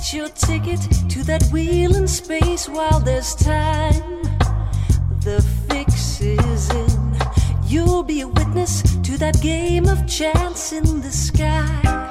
Get your ticket to that wheel in space while there's time. The fix is in. You'll be a witness to that game of chance in the sky.